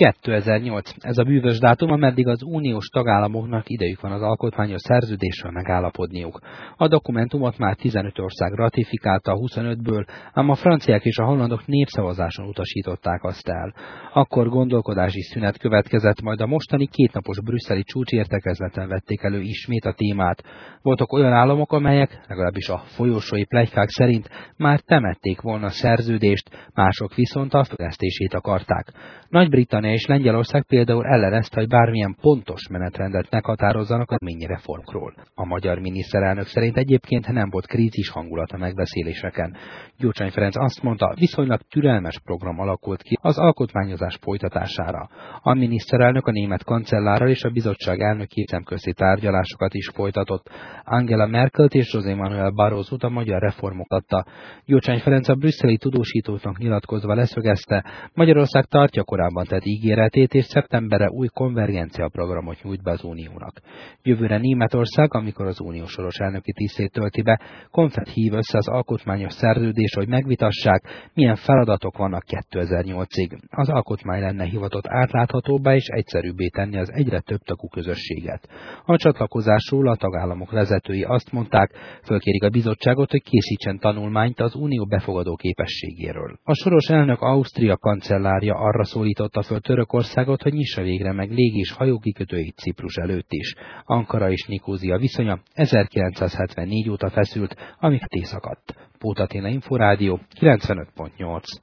2008. Ez a bűvös dátum, ameddig az uniós tagállamoknak idejük van az alkotmányos szerződésről megállapodniuk. A dokumentumot már 15 ország ratifikálta a 25-ből, ám a franciák és a hollandok népszavazáson utasították azt el. Akkor gondolkodási szünet következett, majd a mostani kétnapos brüsszeli csúcsértekezleten vették elő ismét a témát. Voltak olyan államok, amelyek, legalábbis a folyosói pletykák szerint már temették volna a szerződést, mások viszont a fejlesztését akarták. Nagy-Britannia és Lengyelország például ellenezte, hogy bármilyen pontos menetrendet meghatározzanak a reformokról. A magyar miniszterelnök szerint egyébként nem volt krízis hangulat a megbeszéléseken. Gyurcsány Ferenc azt mondta, viszonylag türelmes program alakult ki az alkotmányozás folytatására. A miniszterelnök a német kancellárral és a bizottság elnöki szemközti tárgyalásokat is folytatott. Angela Merkelt és José Manuel Barrosót a magyar reformok adta. Gyurcsány Ferenc a brüsszeli tudósítóknak nyilatkozva leszögezte, Magyarország tartja korábban tett ígéretét, és szeptemberre új konvergencia programot nyújt be az Uniónak. Jövőre Németország, amikor az Unió soros elnöki tisztét tölti be, konfet hív össze az alkotmányos szerződés, hogy megvitassák, milyen feladatok vannak 2008-ig. Az alkotmány lenne hivatott átláthatóbbá és egyszerűbbé tenni az egyre több tagú közösséget. A csatlakozásról a tagállamok vezetői azt mondták, fölkérik a bizottságot, hogy készítsen tanulmányt az Unió befogadó képességéről. A soros elnök Ausztria kancellárja arra szólította föl Törökországot, hogy nyissa végre meg légi- és hajókikötőit Ciprus előtt is. Ankara és Nikózia viszonya 1974 óta feszült, amíg tészakadt. Pót Attila Inforádió 95.8